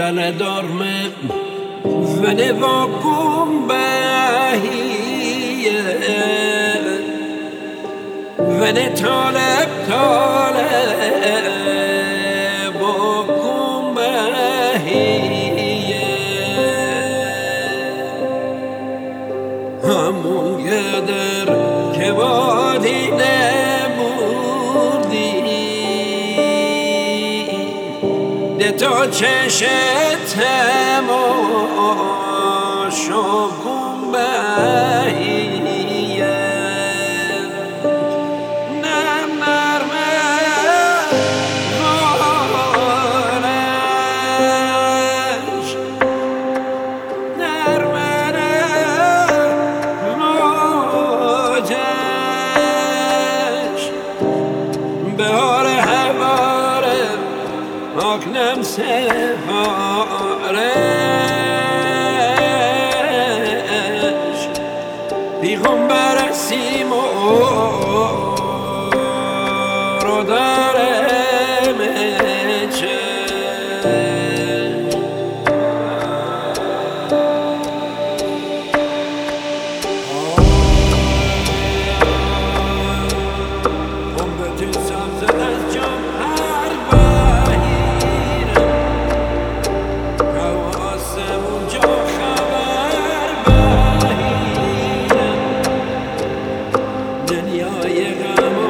گل دارمه و نواکم بهیه و نطالب بکم بهیه همون قدر که وادی تا چشت تماشا کن بهیه نرم نرمه غارش نرمه موجش بهار هواره آکنم سفارش پیغمبر سیمو رو دارم دنیای غم